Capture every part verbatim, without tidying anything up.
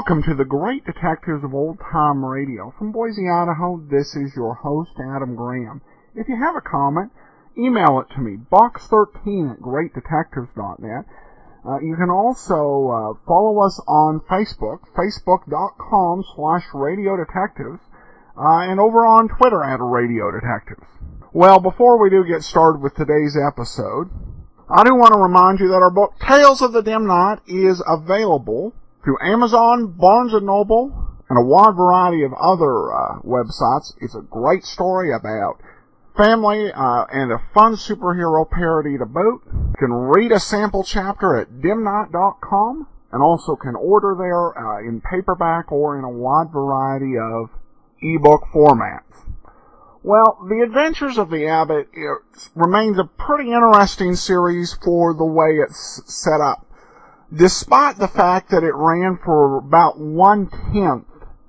Welcome to the Great Detectives of Old Time Radio. From Boise, Idaho, this is your host, Adam Graham. If you have a comment, email it to me, box thirteen at great detectives dot net. Uh, you can also uh, follow us on Facebook, facebook.com slash radio detectives, uh, and over on Twitter at Radio Detectives. Well, before we do get started with today's episode, I do want to remind you that our book, Tales of the Dim Knight, is available through Amazon, Barnes and Noble, and a wide variety of other uh, websites. It's a great story about family uh, and a fun superhero parody to boot. You can read a sample chapter at dim knight dot com and also can order there uh, in paperback or in a wide variety of ebook formats. Well, The Adventures of the Abbot remains a pretty interesting series for the way it's set up. Despite the fact that it ran for about one-tenth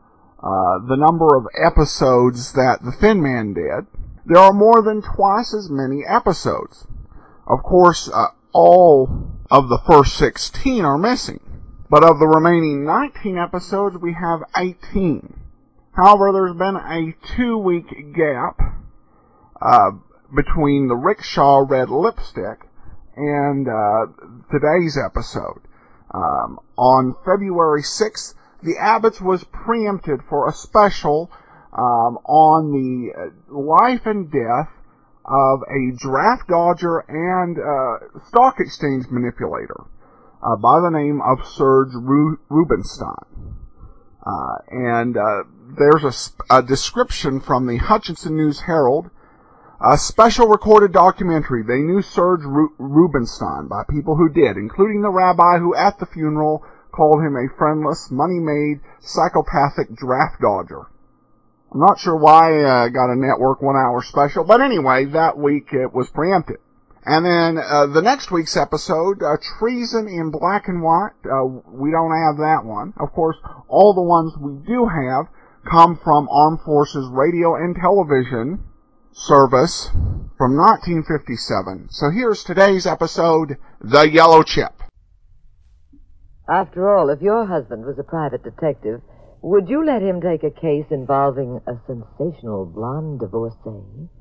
uh, the number of episodes that The Thin Man did, there are more than twice as many episodes. Of course, uh, all of the first sixteen are missing, but of the remaining nineteen episodes, we have eighteen. However, there's been a two-week gap uh, between the Rickshaw Red Lipstick and uh, today's episode. Um, on February sixth, The Abbots was preempted for a special um, on the life and death of a draft dodger and uh, stock exchange manipulator uh, by the name of Serge Ru- Rubinstein. Uh, and uh, there's a, a description from the Hutchinson News Herald, a special recorded documentary, They Knew Serge Ru- Rubinstein, by people who did, including the rabbi who at the funeral called him a friendless, money-made, psychopathic draft dodger. I'm not sure why I uh, got a network one-hour special, but anyway, that week it was preempted. And then uh, the next week's episode, uh, Treason in Black and White, uh, we don't have that one. Of course, all the ones we do have come from Armed Forces Radio and Television service from nineteen fifty-seven. So here's today's episode, The Yellow Chip. After all, if your husband was a private detective, would you let him take a case involving a sensational blonde divorcee?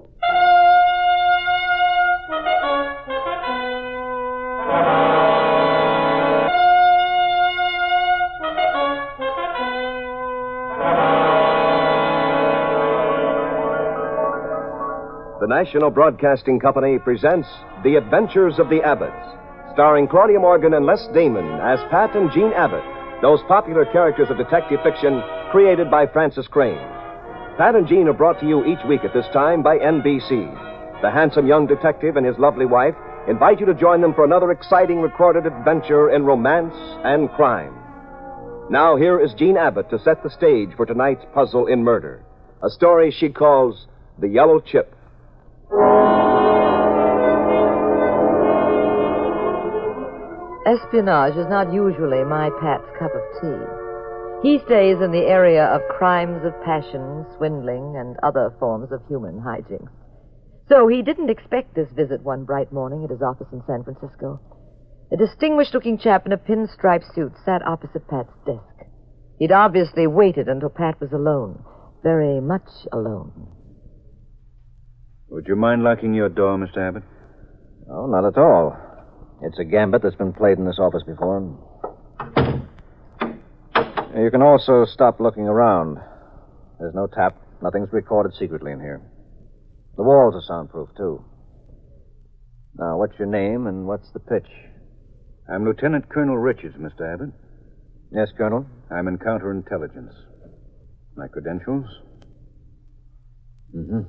The National Broadcasting Company presents The Adventures of the Abbots, starring Claudia Morgan and Les Damon as Pat and Jean Abbott, those popular characters of detective fiction created by Francis Crane. Pat and Jean are brought to you each week at this time by N B C. The handsome young detective and his lovely wife invite you to join them for another exciting recorded adventure in romance and crime. Now here is Jean Abbott to set the stage for tonight's puzzle in murder, a story she calls The Yellow Chip. Espionage is not usually my Pat's cup of tea. He stays in the area of crimes of passion, swindling, and other forms of human hijinks. So he didn't expect this visit one bright morning at his office in San Francisco. A distinguished-looking chap in a pinstripe suit sat opposite Pat's desk. He'd obviously waited until Pat was alone, very much alone. Would you mind locking your door, Mister Abbott? Oh, not at all. It's a gambit that's been played in this office before. You can also stop looking around. There's no tap. Nothing's recorded secretly in here. The walls are soundproof, too. Now, what's your name and what's the pitch? I'm Lieutenant Colonel Richards, Mister Abbott. Yes, Colonel? I'm in counterintelligence. My credentials? Mm-hmm.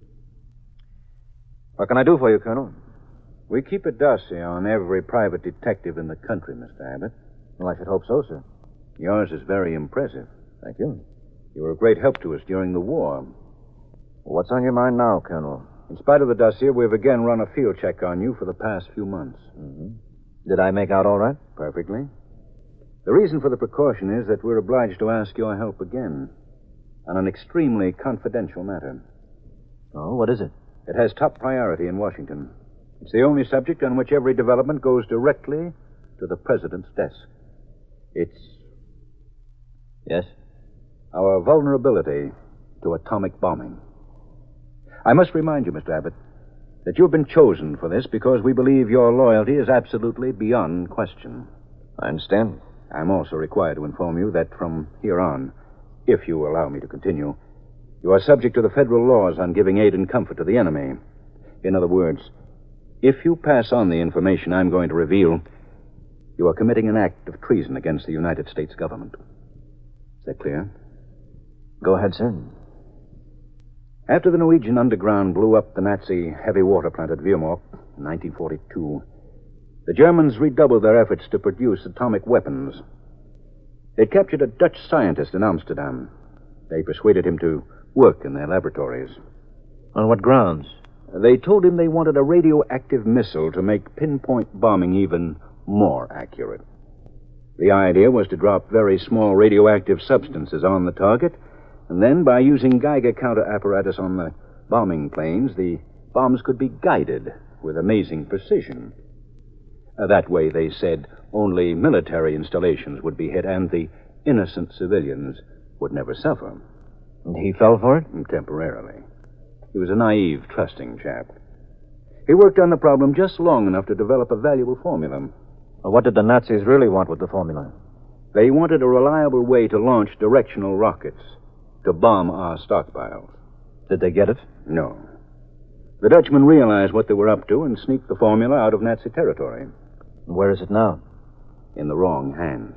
What can I do for you, Colonel? We keep a dossier on every private detective in the country, Mister Abbott. Well, I should hope so, sir. Yours is very impressive. Thank you. You were a great help to us during the war. What's on your mind now, Colonel? In spite of the dossier, we've again run a field check on you for the past few months. Mm-hmm. Did I make out all right? Perfectly. The reason for the precaution is that we're obliged to ask your help again on an extremely confidential matter. Oh, what is it? It has top priority in Washington. It's the only subject on which every development goes directly to the president's desk. It's Yes? Our vulnerability to atomic bombing. I must remind you, Mister Abbott, that you've been chosen for this because we believe your loyalty is absolutely beyond question. I understand. I'm also required to inform you that from here on, if you allow me to continue, you are subject to the federal laws on giving aid and comfort to the enemy. In other words, if you pass on the information I'm going to reveal, you are committing an act of treason against the United States government. Is that clear? Go ahead, sir. After the Norwegian underground blew up the Nazi heavy water plant at Viermork in nineteen forty-two, the Germans redoubled their efforts to produce atomic weapons. They captured a Dutch scientist in Amsterdam. They persuaded him to work in their laboratories. On what grounds? They told him they wanted a radioactive missile to make pinpoint bombing even more accurate. The idea was to drop very small radioactive substances on the target, and then by using Geiger counter apparatus on the bombing planes, the bombs could be guided with amazing precision. Uh, that way, they said, only military installations would be hit and the innocent civilians would never suffer. And he fell for it? Temporarily. He was a naive, trusting chap. He worked on the problem just long enough to develop a valuable formula. Well, what did the Nazis really want with the formula? They wanted a reliable way to launch directional rockets to bomb our stockpiles. Did they get it? No. The Dutchmen realized what they were up to and sneaked the formula out of Nazi territory. Where is it now? In the wrong hands.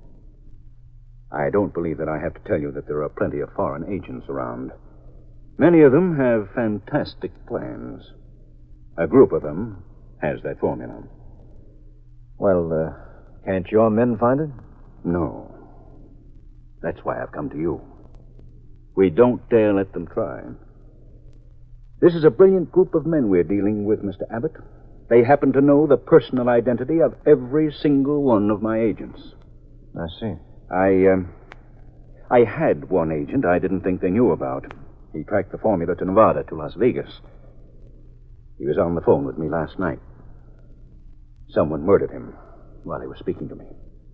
I don't believe that I have to tell you that there are plenty of foreign agents around. Many of them have fantastic plans. A group of them has that formula. Well, uh, can't your men find it? No. That's why I've come to you. We don't dare let them try. This is a brilliant group of men we're dealing with, Mister Abbott. They happen to know the personal identity of every single one of my agents. I see. I, um, I had one agent I didn't think they knew about. He tracked the formula to Nevada, to Las Vegas. He was on the phone with me last night. Someone murdered him while he was speaking to me.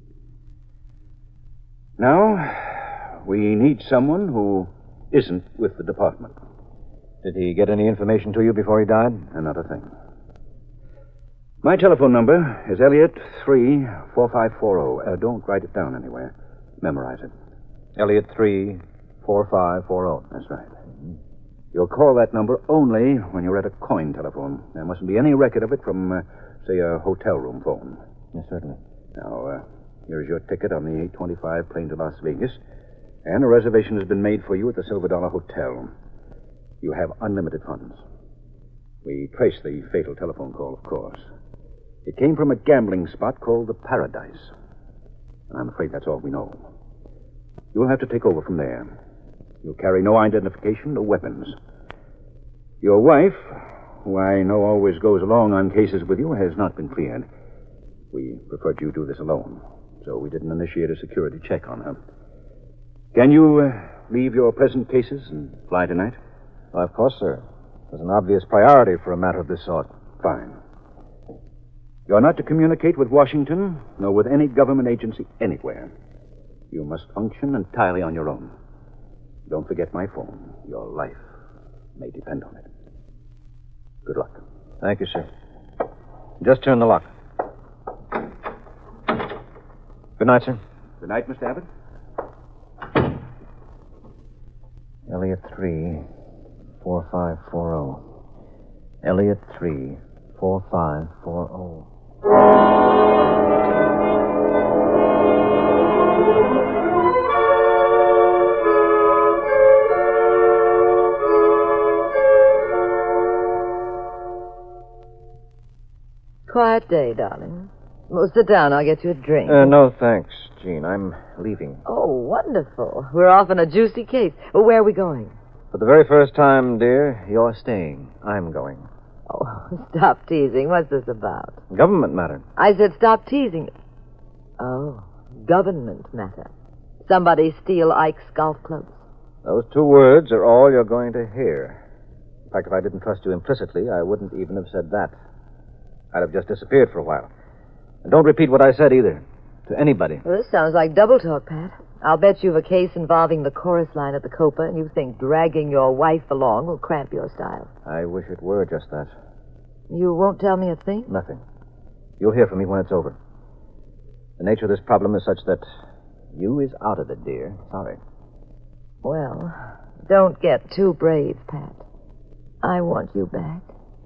Now, we need someone who isn't with the department. Did he get any information to you before he died? Another thing. My telephone number is Elliot three four five four zero. Uh, don't write it down anywhere. Memorize it. Elliot three four five four zero. That's right. Mm-hmm. You'll call that number only when you're at a coin telephone. There mustn't be any record of it from, uh, say, a hotel room phone. Yes, certainly. Now, uh, here's your ticket on the eight twenty-five plane to Las Vegas, and a reservation has been made for you at the Silver Dollar Hotel. You have unlimited funds. We traced the fatal telephone call, of course. It came from a gambling spot called the Paradise. And I'm afraid that's all we know. You'll have to take over from there. You'll carry no identification, no weapons. Your wife, who I know always goes along on cases with you, has not been cleared. We preferred you do this alone, so we didn't initiate a security check on her. Can you uh, leave your present cases and fly tonight? Well, of course, sir. There's an obvious priority for a matter of this sort. Fine. You're not to communicate with Washington, nor with any government agency anywhere. You must function entirely on your own. Don't forget my phone. Your life may depend on it. Good luck. Thank you, sir. Just turn the lock. Good night, sir. Good night, Mister Abbott. Elliot three four five four zero. Elliot three four five four zero. Quiet day, darling. Well, sit down. I'll get you a drink. Uh, no, thanks, Jean. I'm leaving. Oh, wonderful. We're off on a juicy case. Well, where are we going? For the very first time, dear, you're staying. I'm going. Oh, stop teasing. What's this about? Government matter. I said stop teasing. Oh, government matter. Somebody steal Ike's golf clubs. Those two words are all you're going to hear. In fact, if I didn't trust you implicitly, I wouldn't even have said that. I'd have just disappeared for a while. And don't repeat what I said either. To anybody. Well, this sounds like double talk, Pat. I'll bet you've a case involving the chorus line at the Copa, and you think dragging your wife along will cramp your style. I wish it were just that. You won't tell me a thing? Nothing. You'll hear from me when it's over. The nature of this problem is such that you is out of it, dear. Sorry. Well, don't get too brave, Pat. I want you back.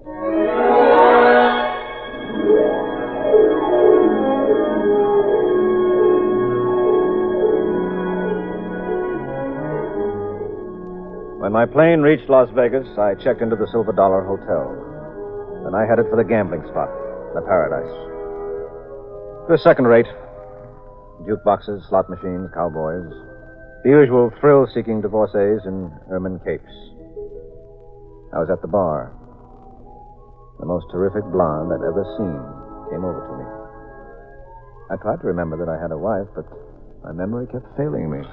When my plane reached Las Vegas, I checked into the Silver Dollar Hotel. Then I headed for the gambling spot, the Paradise. It was second rate. Jukeboxes, slot machines, cowboys. The usual thrill-seeking divorcees in ermine capes. I was at the bar. The most terrific blonde I'd ever seen came over to me. I tried to remember that I had a wife, but my memory kept failing me.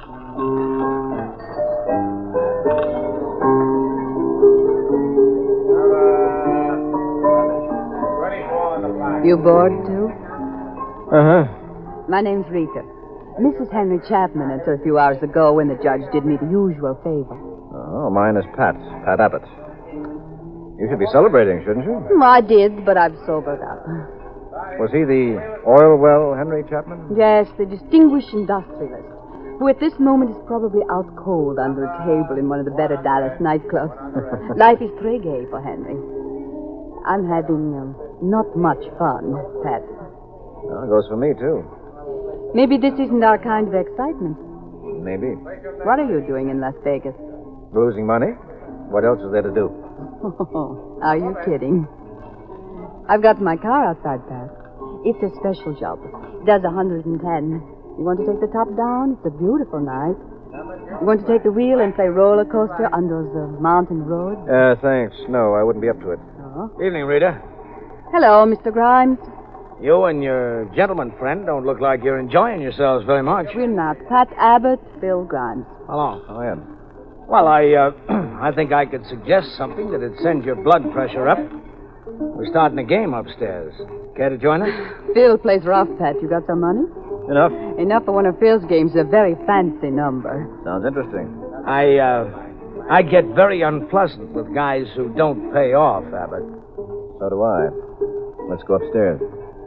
You bored, too? Uh-huh. My name's Rita. Missus Henry Chapman until a few hours ago when the judge did me the usual favor. Oh, mine is Pat. Pat Abbott. You should be celebrating, shouldn't you? Hmm, I did, but I've sobered up. Was he the oil well Henry Chapman? Yes, the distinguished industrialist, who at this moment is probably out cold under a table in one of the better Dallas nightclubs. Life is très gay for Henry. I'm having um, not much fun, Pat. Well, it goes for me, too. Maybe this isn't our kind of excitement. Maybe. What are you doing in Las Vegas? Losing money? What else is there to do? Oh, are you kidding? I've got my car outside, Pat. It's a special job. It does one hundred ten. You want to take the top down? It's a beautiful night. You want to take the wheel and play roller coaster on those uh, mountain roads? Uh, thanks. No, I wouldn't be up to it. Oh. Evening, Rita. Hello, Mister Grimes. You and your gentleman friend don't look like you're enjoying yourselves very much. We're not. Pat Abbott, Bill Grimes. Hello. Oh, yeah. Well, I, uh, I think I could suggest something that'd send your blood pressure up. We're starting a game upstairs. Care to join us? Phil plays rough, Pat. You got some money? Enough. Enough for one of Phil's games. A very fancy number. Sounds interesting. I, uh, I get very unpleasant with guys who don't pay off, Abbott. So do I. Let's go upstairs.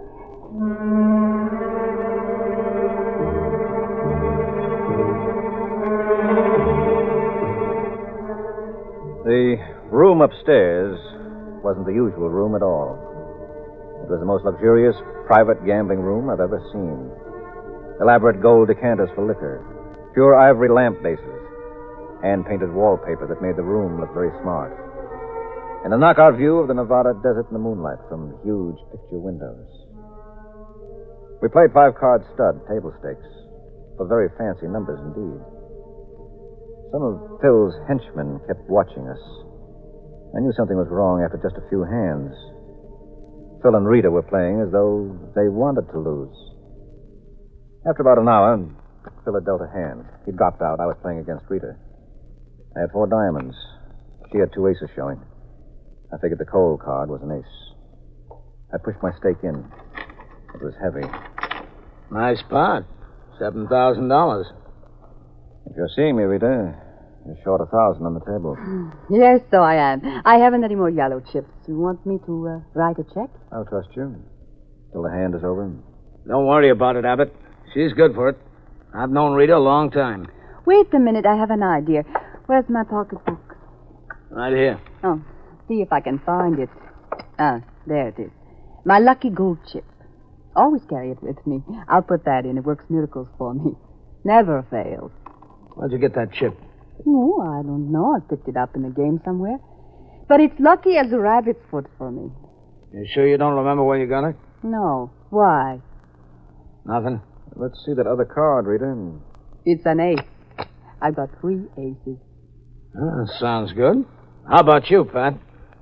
The room upstairs wasn't the usual room at all. It was the most luxurious private gambling room I've ever seen. Elaborate gold decanters for liquor, pure ivory lamp bases, hand-painted wallpaper that made the room look very smart, and a knockout view of the Nevada desert in the moonlight from huge picture windows. We played five-card stud, table stakes, for very fancy numbers indeed. Some of Phil's henchmen kept watching us. I knew something was wrong after just a few hands. Phil and Rita were playing as though they wanted to lose. After about an hour, Phil had dealt a hand. He dropped out. I was playing against Rita. I had four diamonds. She had two aces showing. I figured the cold card was an ace. I pushed my stake in. It was heavy. Nice pot. Seven thousand dollars. If you're seeing me, Rita, you're short a thousand on the table. Yes, so I am. I haven't any more yellow chips. You want me to uh, write a check? I'll trust you. Till the hand is over. Don't worry about it, Abbott. She's good for it. I've known Rita a long time. Wait a minute. I have an idea. Where's my pocketbook? Right here. Oh, see if I can find it. Ah, there it is. My lucky gold chip. Always carry it with me. I'll put that in. It works miracles for me. Never fails. Where'd you get that chip? Oh, I don't know. I picked it up in the game somewhere. But it's lucky as a rabbit's foot for me. You sure you don't remember where you got it? No. Why? Nothing. Let's see that other card, Rita. It's an ace. I've got three aces. Oh, that sounds good. How about you, Pat?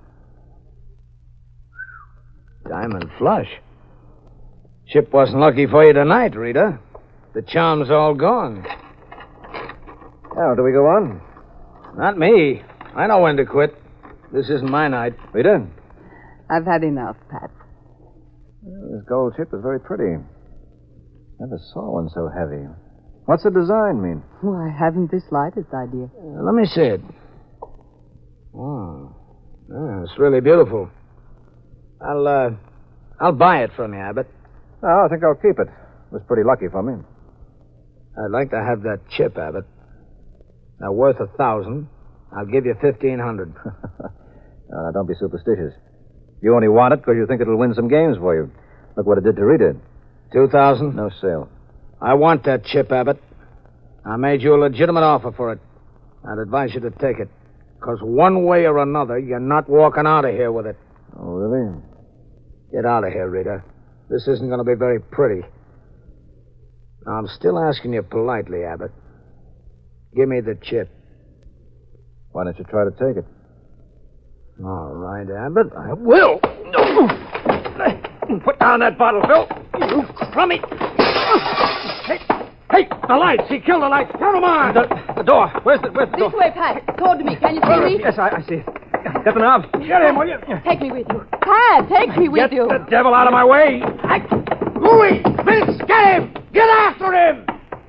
Diamond flush. Chip wasn't lucky for you tonight, Rita. The charm's all gone. Now, do we go on? Not me. I know when to quit. This isn't my night. Rita? I've had enough, Pat. Well, this gold chip is very pretty. Never saw one so heavy. What's the design mean? Why, I haven't the slightest idea. Uh, let me see it. Oh, yeah, it's really beautiful. I'll, uh, I'll buy it from you, Abbott. Oh, I think I'll keep it. It was pretty lucky for me. I'd like to have that chip, Abbott. Now, worth a thousand. I'll give you fifteen hundred. Now, now, don't be superstitious. You only want it because you think it'll win some games for you. Look what it did to Rita. Two thousand? No sale. I want that chip, Abbott. I made you a legitimate offer for it. I'd advise you to take it. Because one way or another, you're not walking out of here with it. Oh, really? Get out of here, Rita. This isn't going to be very pretty. Now, I'm still asking you politely, Abbott. Give me the chip. Why don't you try to take it? All right, Abbott. I will. Put down that bottle, Phil. You crummy. Hey, hey, the lights. He killed the lights. Turn them on. The, the door. Where's the, where's the This door? way, Pat. Toward me. Can you see me? Yes, I, I see it. Get the knob. Get him, will you? Take me with you. Pat, take me with Get you. the devil out of my way. I... Louis! Vince, get him! Get after him!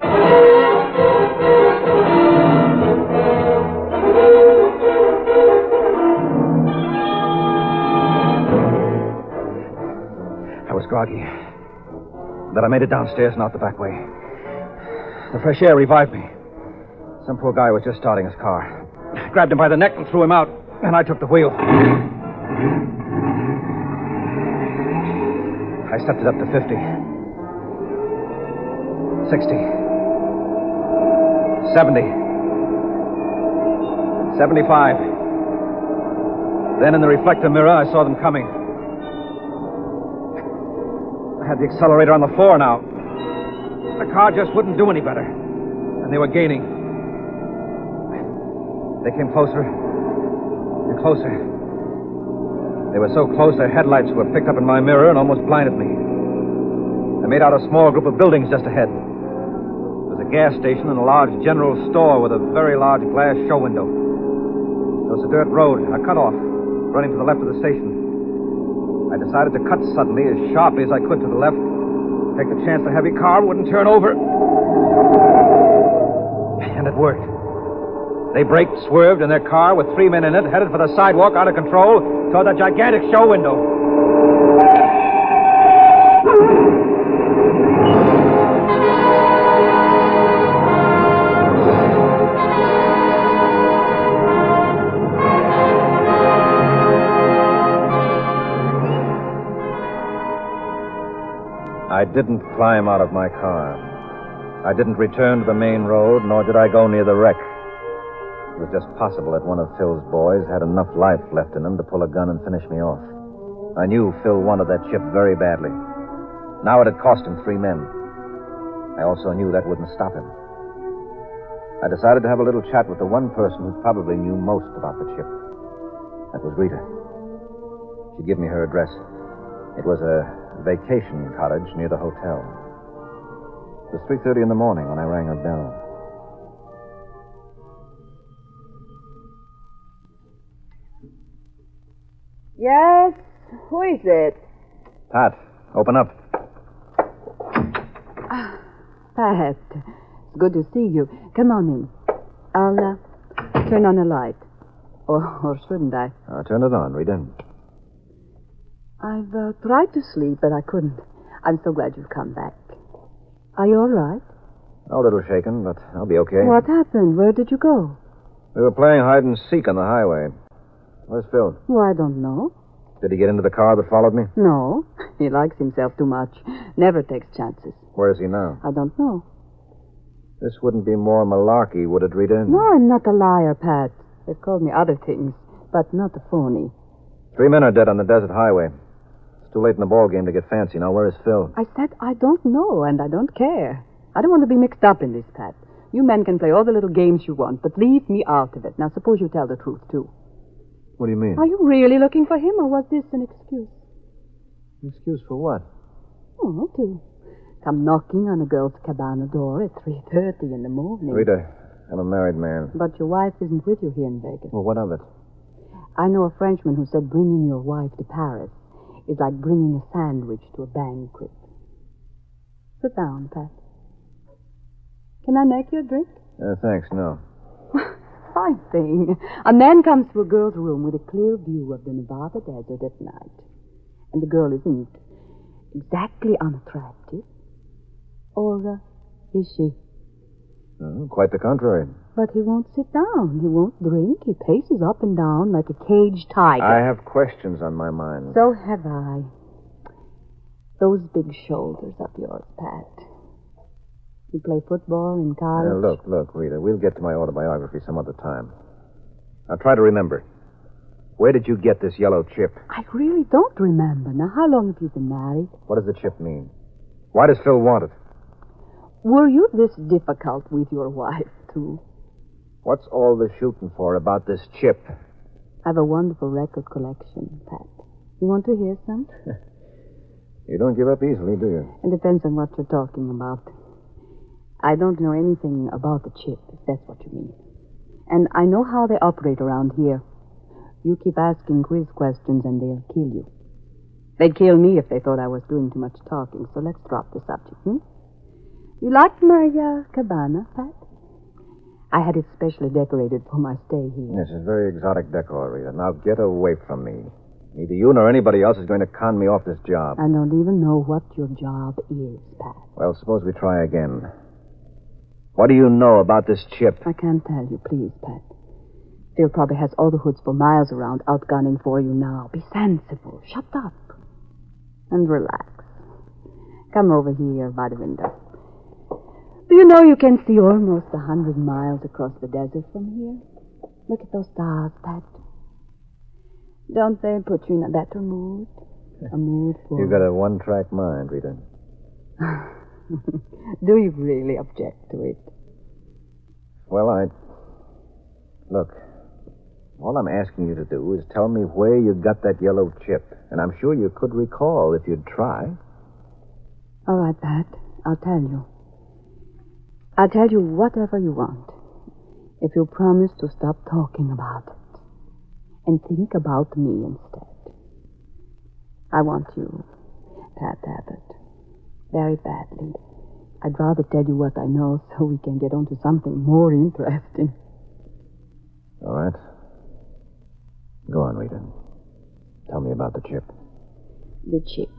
I was groggy. But I made it downstairs and out the back way. The fresh air revived me. Some poor guy was just starting his car. I grabbed him by the neck and threw him out, and I took the wheel. I stepped it up to fifty. sixty. seventy. seventy-five. Then in the reflector mirror, I saw them coming. I had the accelerator on the floor now. The car just wouldn't do any better. And they were gaining. They came closer and closer. They were so close their headlights were picked up in my mirror and almost blinded me. I made out a small group of buildings just ahead. There was a gas station and a large general store with a very large glass show window. There was a dirt road, a cutoff, running to the left of the station. I decided to cut suddenly, as sharply as I could to the left, take the chance the heavy car wouldn't turn over. And it worked. They braked, swerved, and their car, with three men in it, headed for the sidewalk out of control toward the gigantic show window. I didn't climb out of my car. I didn't return to the main road, nor did I go near the wreck. It was just possible that one of Phil's boys had enough life left in him to pull a gun and finish me off. I knew Phil wanted that chip very badly. Now it had cost him three men. I also knew that wouldn't stop him. I decided to have a little chat with the one person who probably knew most about the chip. That was Rita. She'd give me her address. It was a vacation cottage near the hotel. It was three thirty in the morning when I rang her bell. Yes? Who is it? Pat, open up. Ah, Pat. It's good to see you. Come on in. I'll uh, turn on a light. Or, or shouldn't I? Uh, turn it on, Rita. I've uh, tried to sleep, but I couldn't. I'm so glad you've come back. Are you all right? A little shaken, but I'll be okay. What happened? Where did you go? We were playing hide and seek on the highway. Where's Phil? Oh, I don't know. Did he get into the car that followed me? No. He likes himself too much. Never takes chances. Where is he now? I don't know. This wouldn't be more malarkey, would it, Rita? No, I'm not a liar, Pat. They've called me other things, but not a phony. Three men are dead on the desert highway. It's too late in the ball game to get fancy. Now, where is Phil? I said I don't know, and I don't care. I don't want to be mixed up in this, Pat. You men can play all the little games you want, but leave me out of it. Now, suppose you tell the truth, too. What do you mean? Are you really looking for him, or was this an excuse? Excuse for what? Oh, to come knocking on a girl's cabana door at three thirty in the morning. Rita, I'm a married man. But your wife isn't with you here in Vegas. Well, what of it? I know a Frenchman who said bringing your wife to Paris is like bringing a sandwich to a banquet. Sit down, Pat. Can I make you a drink? Uh, thanks, no. Fine thing. A man comes to a girl's room with a clear view of the Nevada desert at night. And the girl isn't exactly unattractive. Or uh, is she? Uh, quite the contrary. But he won't sit down. He won't drink. He paces up and down like a caged tiger. I have questions on my mind. So have I. Those big shoulders of yours, Pat. You play football in college? Uh, look, look, Rita, we'll get to my autobiography some other time. Now, try to remember. Where did you get this yellow chip? I really don't remember. Now, how long have you been married? What does the chip mean? Why does Phil want it? Were you this difficult with your wife, too? What's all the shooting for about this chip? I have a wonderful record collection, Pat. You want to hear some? You don't give up easily, do you? It depends on what you're talking about. I don't know anything about the chip, if that's what you mean. And I know how they operate around here. You keep asking quiz questions and they'll kill you. They'd kill me if they thought I was doing too much talking, so let's drop the subject, hmm? You like my uh, cabana, Pat? I had it specially decorated for my stay here. This is very exotic decor, Rita. Now get away from me. Neither you nor anybody else is going to con me off this job. I don't even know what your job is, Pat. Well, suppose we try again. What do you know about this chip? I can't tell you, please, Pat. Phil probably has all the hoods for miles around outgunning for you now. Be sensible. Shut up. And relax. Come over here by the window. Do you know you can see almost a hundred miles across the desert from here? Look at those stars, Pat. Don't they put you in a better mood? A mood for... You've got a one-track mind, Rita. Do you really object to it? Well, I... Look, all I'm asking you to do is tell me where you got that yellow chip. And I'm sure you could recall if you'd try. All right, Pat. I'll tell you. I'll tell you whatever you want. If you promise to stop talking about it. And think about me instead. I want you, Pat Abbott. Very badly. I'd rather tell you what I know so we can get on to something more interesting. All right. Go on, Rita. Tell me about the chip. The chip.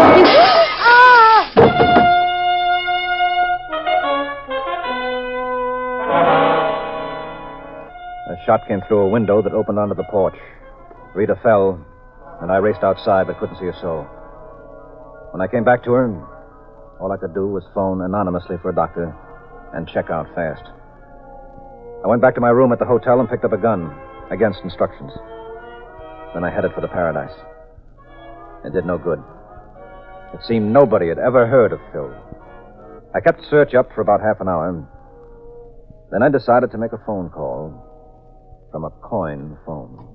A shot came through a window that opened onto the porch. Rita fell, and I raced outside but couldn't see a soul. When I came back to her, all I could do was phone anonymously for a doctor and check out fast. I went back to my room at the hotel and picked up a gun, against instructions. Then I headed for the Paradise. It did no good. It seemed nobody had ever heard of Phil. I kept the search up for about half an hour. Then I decided to make a phone call from a coin phone.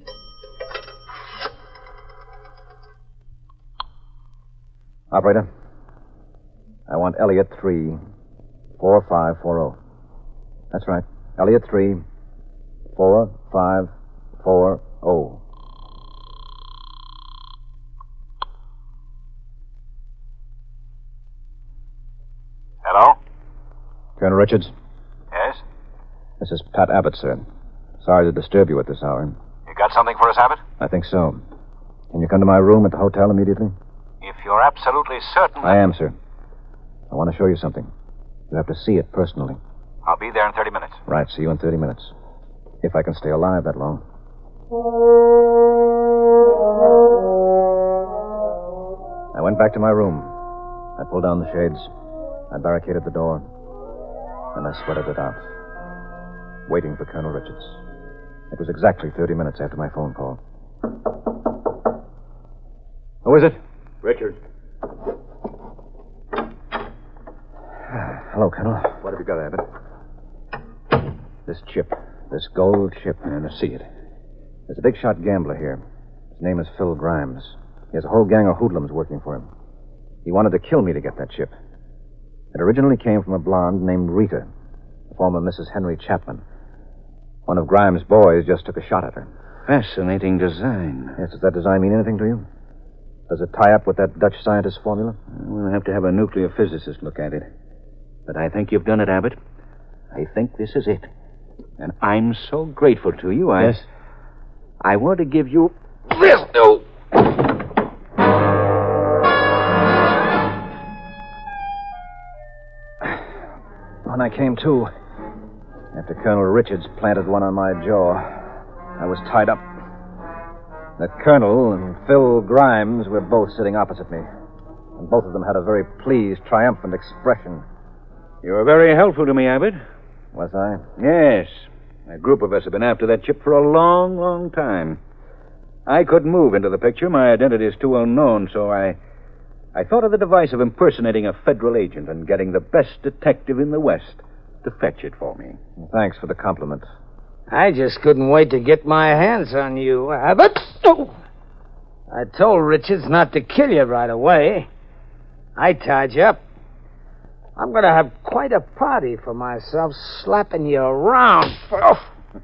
Operator, I want Elliot three, four five four zero. That's right. Elliot three, four five four zero. Hello? Colonel Richards? Yes? This is Pat Abbott, sir. Sorry to disturb you at this hour. You got something for us, Abbott? I think so. Can you come to my room at the hotel immediately? If you're absolutely certain... I am, sir. I want to show you something. You have to see it personally. I'll be there in thirty minutes. Right, see you in thirty minutes. If I can stay alive that long. I went back to my room. I pulled down the shades. I barricaded the door. And I sweated it out. Waiting for Colonel Richards. It was exactly thirty minutes after my phone call. Who is it? Richard. Hello, Colonel. What have you got, Abbott? This chip. This gold chip. And to see it. There's a big shot gambler here. His name is Phil Grimes. He has a whole gang of hoodlums working for him. He wanted to kill me to get that chip. It originally came from a blonde named Rita, the former Missus Henry Chapman. One of Grimes' boys just took a shot at her. Fascinating design. Yes, does that design mean anything to you? Does it tie up with that Dutch scientist's formula? We'll have to have a nuclear physicist look at it. But I think you've done it, Abbott. I think this is it. And I'm so grateful to you, I... Yes? I want to give you this. Oh. When I came to, after Colonel Richards planted one on my jaw, I was tied up. The Colonel and Phil Grimes were both sitting opposite me, and both of them had a very pleased, triumphant expression. You were very helpful to me, Abbott. Was I? Yes. A group of us have been after that chip for a long, long time. I couldn't move into the picture. My identity is too unknown, so I... I thought of the device of impersonating a federal agent and getting the best detective in the West to fetch it for me. Thanks for the compliment. I just couldn't wait to get my hands on you, Abbott. Oh. I told Richards not to kill you right away. I tied you up. I'm going to have quite a party for myself, slapping you around. Oh.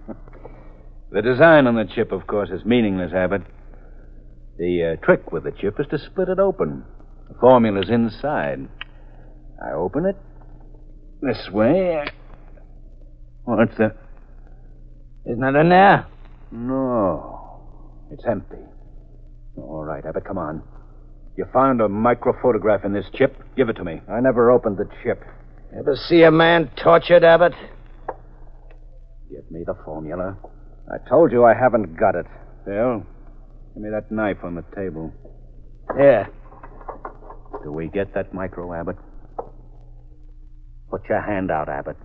The design on the chip, of course, is meaningless, Abbott. The uh, trick with the chip is to split it open. The formula's inside. I open it this way. What's the... Isn't it in there? No. It's empty. All right, Abbott, come on. You found a microphotograph in this chip. Give it to me. I never opened the chip. Ever see a man tortured, Abbott? Give me the formula. I told you I haven't got it. Phil, give me that knife on the table. Here. Do we get that micro, Abbott? Put your hand out, Abbott.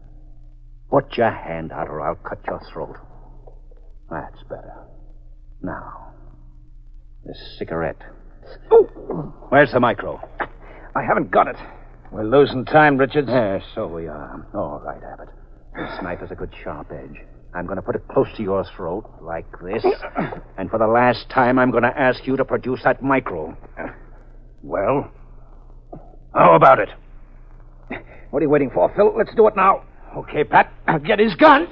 Put your hand out or I'll cut your throat. That's better. Now, this cigarette. Oh. Where's the micro? I haven't got it. We're losing time, Richards. Yes, so we are. All right, Abbott. This knife has a good sharp edge. I'm going to put it close to your throat, like this. And for the last time, I'm going to ask you to produce that micro. Well, how about it? What are you waiting for, Phil? Let's do it now. Okay, Pat. I'll get his gun.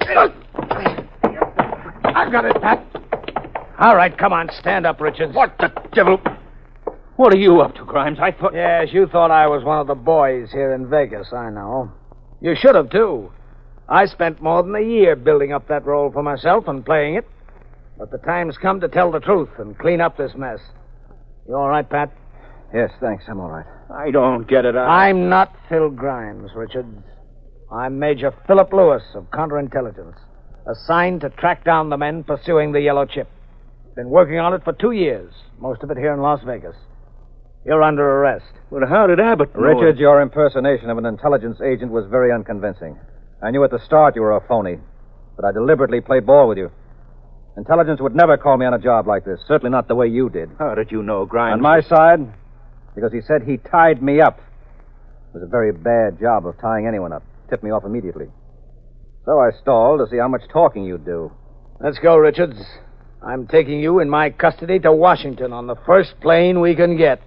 I've got it, Pat. All right, come on. Stand up, Richards. What the devil? What are you up to, Grimes? I thought... Yes, you thought I was one of the boys here in Vegas, I know. You should have, too. I spent more than a year building up that role for myself and playing it. But the time's come to tell the truth and clean up this mess. You all right, Pat? Yes, thanks. I'm all right. I don't get it. I... I'm not Phil Grimes, Richards. I'm Major Philip Lewis of Counterintelligence, assigned to track down the men pursuing the yellow chip. Been working on it for two years, most of it here in Las Vegas. You're under arrest. But how did Abbott know Richard, it? your impersonation of an intelligence agent was very unconvincing. I knew at the start you were a phony, but I deliberately played ball with you. Intelligence would never call me on a job like this, certainly not the way you did. How did you know, Grimes? On my side, because he said he tied me up. It was a very bad job of tying anyone up. Tipped me off immediately. So I stalled to see how much talking you'd do. Let's go, Richards. I'm taking you in my custody to Washington on the first plane we can get.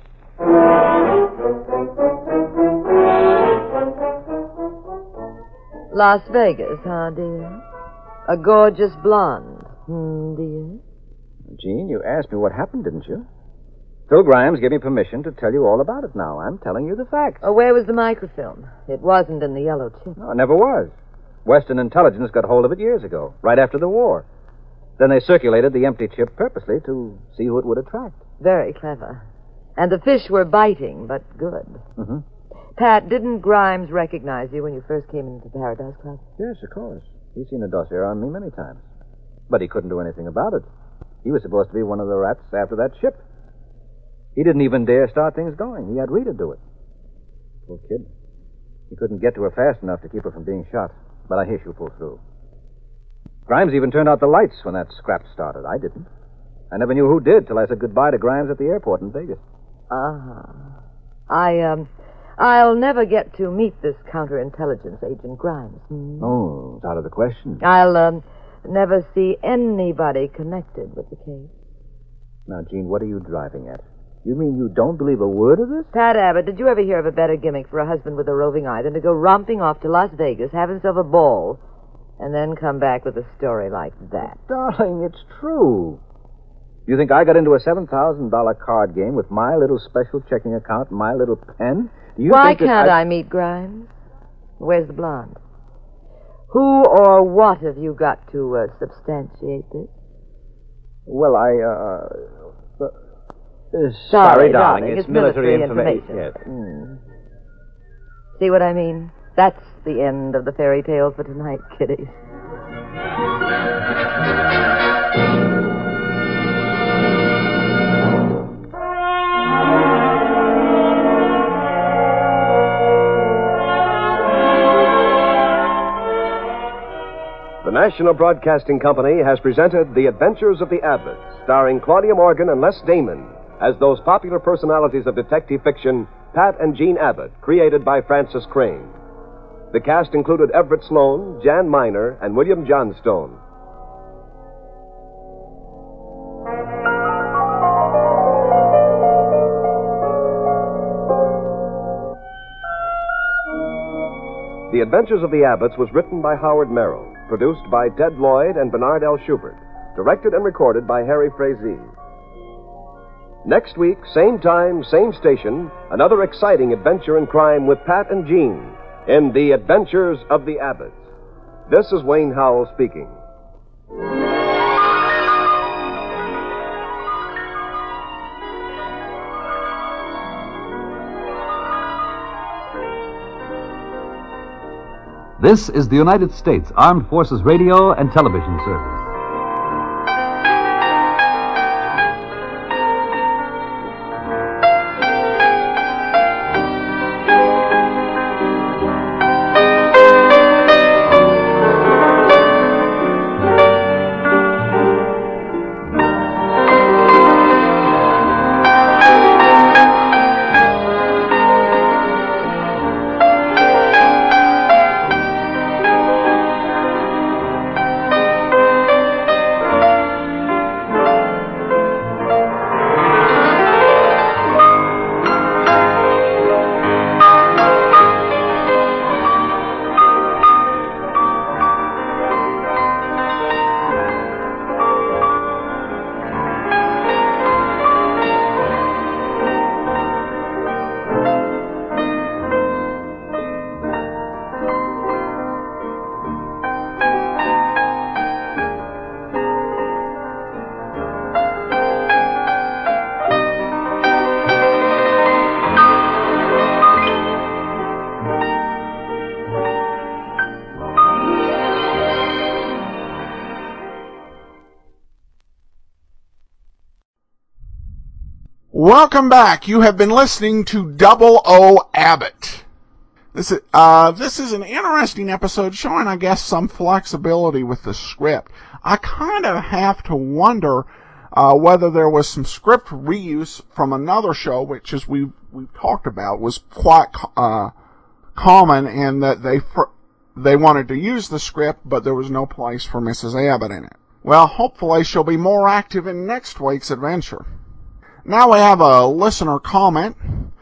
Las Vegas, huh, dear? A gorgeous blonde, hmm, dear? Jean, you asked me what happened, didn't you? Phil Grimes gave me permission to tell you all about it now. I'm telling you the facts. Oh, where was the microfilm? It wasn't in the yellow chip. No, it never was. Western Intelligence got hold of it years ago, right after the war. Then they circulated the empty chip purposely to see who it would attract. Very clever. And the fish were biting, but good. Mm-hmm. Pat, didn't Grimes recognize you when you first came into the Paradise Club? Yes, of course. He's seen a dossier on me many times. But he couldn't do anything about it. He was supposed to be one of the rats after that ship. He didn't even dare start things going. He had Rita do it. Poor kid. He couldn't get to her fast enough to keep her from being shot. But I hear she'll pull through. Grimes even turned out the lights when that scrap started. I didn't. I never knew who did till I said goodbye to Grimes at the airport in Vegas. Uh-huh. I, um, I'll never get to meet this counterintelligence agent Grimes. Hmm? Oh, it's out of the question. I'll, um, never see anybody connected with the case. Now, Jean, what are you driving at? You mean you don't believe a word of this? Pat Abbott, did you ever hear of a better gimmick for a husband with a roving eye than to go romping off to Las Vegas, have himself a ball, and then come back with a story like that? Darling, it's true. You think I got into a seven thousand dollars card game with my little special checking account and my little pen? Do you Why think that can't I... I meet Grimes? Where's the blonde? Who or what have you got to uh, substantiate this? Well, I, uh... uh sorry, Sorry, darling, darling, it's, it's military, military information. Yes. Mm. See what I mean? That's the end of the fairy tale for tonight, kiddies. The National Broadcasting Company has presented The Adventures of the Abbotts, starring Claudia Morgan and Les Damon as those popular personalities of detective fiction, Pat and Jean Abbott, created by Francis Crane. The cast included Everett Sloane, Jan Miner, and William Johnstone. The Adventures of the Abbotts was written by Howard Merrill, produced by Ted Lloyd and Bernard L. Schubert, directed and recorded by Harry Frazee. Next week, same time, same station, another exciting adventure in crime with Pat and Jean in The Adventures of the Abbotts. This is Wayne Howell speaking. This is the United States Armed Forces Radio and Television Service. Welcome back. You have been listening to Double O Abbott. This is, uh, this is an interesting episode showing, I guess, some flexibility with the script. I kind of have to wonder uh, whether there was some script reuse from another show, which, as we've, we've talked about, was quite uh, common, and that they fr- they wanted to use the script, but there was no place for Missus Abbott in it. Well, hopefully she'll be more active in next week's adventure. Now we have a listener comment.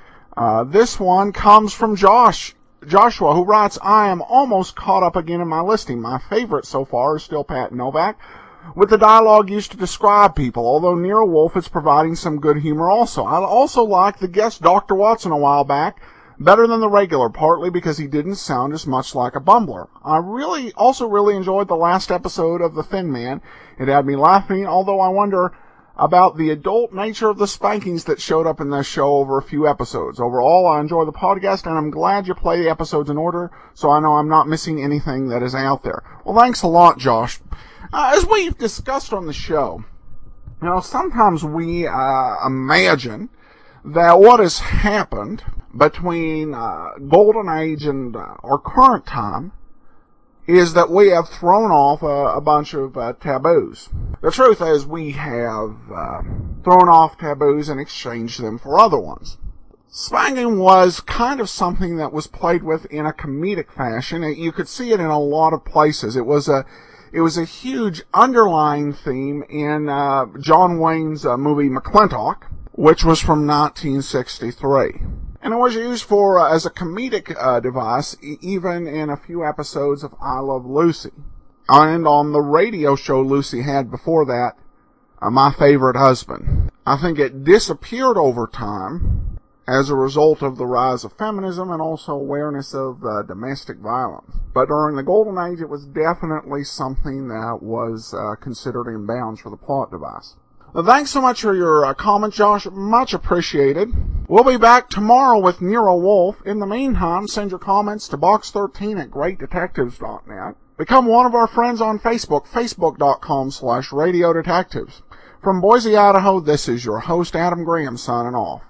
Uh, this one comes from Josh, Joshua, who writes, I am almost caught up again in my listing. My favorite so far is still Pat Novak, with the dialogue used to describe people, although Nero Wolfe is providing some good humor also. I also like the guest Doctor Watson a while back, better than the regular, partly because he didn't sound as much like a bumbler. I really, also really enjoyed the last episode of The Thin Man. It had me laughing, although I wonder about the adult nature of the spankings that showed up in this show over a few episodes. Overall, I enjoy the podcast, and I'm glad you play the episodes in order, so I know I'm not missing anything that is out there. Well, thanks a lot, Josh. Uh, as we've discussed on the show, you know, sometimes we uh, imagine that what has happened between uh, Golden Age and uh, our current time is that we have thrown off a, a bunch of uh, taboos. The truth is we have uh, thrown off taboos and exchanged them for other ones. Spanking was kind of something that was played with in a comedic fashion. You could see it in a lot of places. It was a it was a huge underlying theme in uh, John Wayne's uh, movie McClintock, which was from nineteen sixty-three. And it was used for uh, as a comedic uh, device, e- even in a few episodes of I Love Lucy. And on the radio show Lucy had before that, uh, My Favorite Husband. I think it disappeared over time as a result of the rise of feminism and also awareness of uh, domestic violence. But during the Golden Age, it was definitely something that was uh, considered in bounds for the plot device. Well, thanks so much for your uh, comments, Josh. Much appreciated. We'll be back tomorrow with Nero Wolfe. In the meantime, send your comments to box thirteen at great detectives dot net. Become one of our friends on Facebook, facebook.com slash radio detectives. From Boise, Idaho, this is your host, Adam Graham, signing off.